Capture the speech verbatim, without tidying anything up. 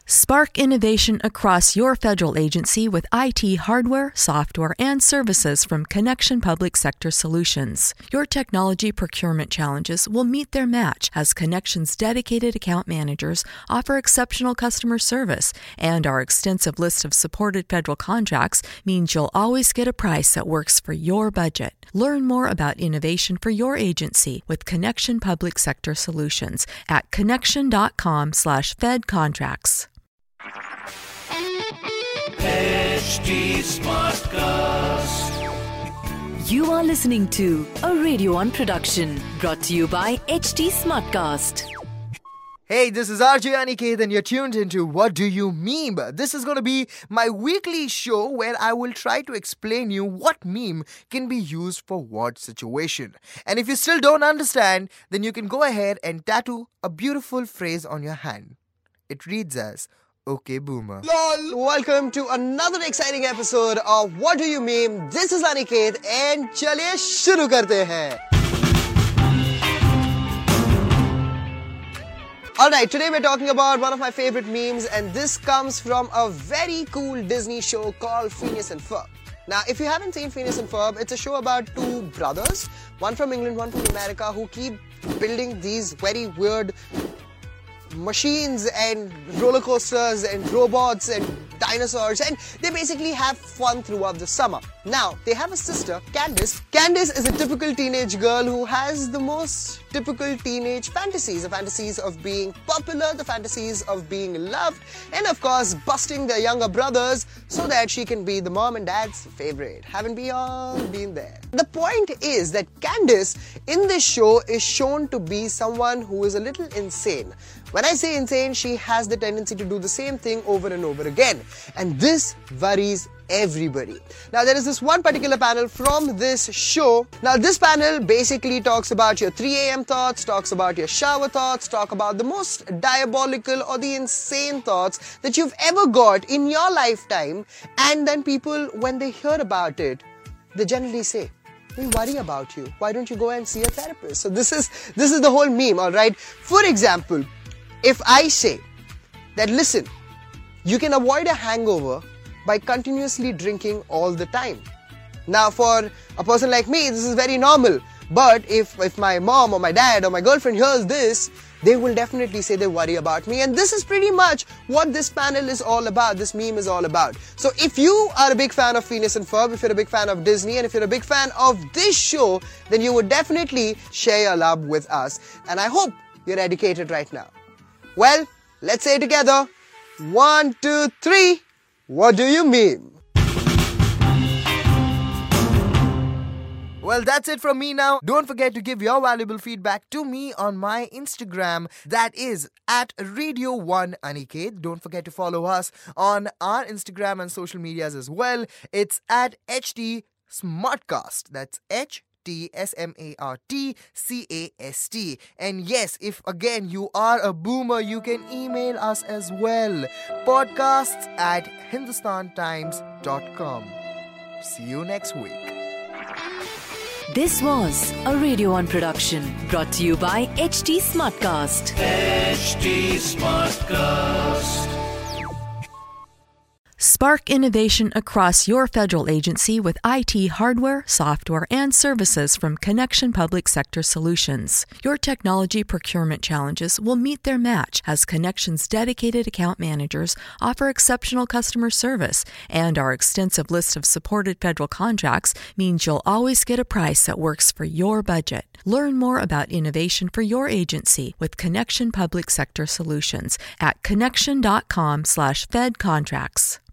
Spark innovation across your federal agency with I T hardware, software, and services from Connection Public Sector Solutions. Your technology procurement challenges will meet their match as Connection's dedicated account managers offer exceptional customer service, and our extensive list of supported federal contracts means you'll always get a price that works for your budget. Learn more about innovation for your agency with Connection Public Sector Solutions at connection.com slash fed contracts. H T Smartcast. You are listening to a Radio One production brought to you by H T Smartcast. Hey, this is R J Aniket and you're tuned into What Do You Meme? This is going to be my weekly show where I will try to explain you what meme can be used for what situation. And if you still don't understand, then you can go ahead and tattoo a beautiful phrase on your hand. It reads as, Okay, Boomer. LOL! Welcome to another exciting episode of What Do You Meme? This is Aniket and चलिए शुरू करते हैं. Alright, today we're talking about one of my favorite memes, and this comes from a very cool Disney show called Phineas and Ferb. Now, if you haven't seen Phineas and Ferb, it's a show about two brothers, one from England, one from America, who keep building these very weird machines and roller coasters and robots and dinosaurs, and they basically have fun throughout the summer. Now, they have a sister, Candace. Candace is a typical teenage girl who has the most typical teenage fantasies. The fantasies of being popular, the fantasies of being loved, and of course, busting their younger brothers so that she can be the mom and dad's favorite. Haven't we all been there? The point is that Candace in this show is shown to be someone who is a little insane. When I say insane, she has the tendency to do the same thing over and over again. And this worries everybody. Now, there is this one particular panel from this show. Now, this panel basically talks about your three a.m. thoughts, talks about your shower thoughts, talk about the most diabolical or the insane thoughts that you've ever got in your lifetime. And then people, when they hear about it, they generally say, we worry about you. Why don't you go and see a therapist? So this is, this is the whole meme, all right? For example, if I say that, listen, you can avoid a hangover by continuously drinking all the time. Now, for a person like me, this is very normal. But if, if my mom or my dad or my girlfriend hears this, they will definitely say they worry about me. And this is pretty much what this panel is all about, this meme is all about. So if you are a big fan of Phineas and Ferb, if you're a big fan of Disney, and if you're a big fan of this show, then you would definitely share your love with us. And I hope you're educated right now. Well, let's say it together. One, two, three. What do you meme? Well, that's it from me now. Don't forget to give your valuable feedback to me on my Instagram. That is at Radio One Aniket. Don't forget to follow us on our Instagram and social medias as well. It's at H T Smartcast. That's H T S M A R T C A S T. And yes, if again you are a boomer, you can email us as well. Podcasts at hindustan times dot com. See you next week. This was a Radio One production brought to you by H T Smartcast. H T Smartcast. Spark innovation across your federal agency with I T hardware, software, and services from Connection Public Sector Solutions. Your technology procurement challenges will meet their match as Connection's dedicated account managers offer exceptional customer service, and our extensive list of supported federal contracts means you'll always get a price that works for your budget. Learn more about innovation for your agency with Connection Public Sector Solutions at connection.com slash fed contracts.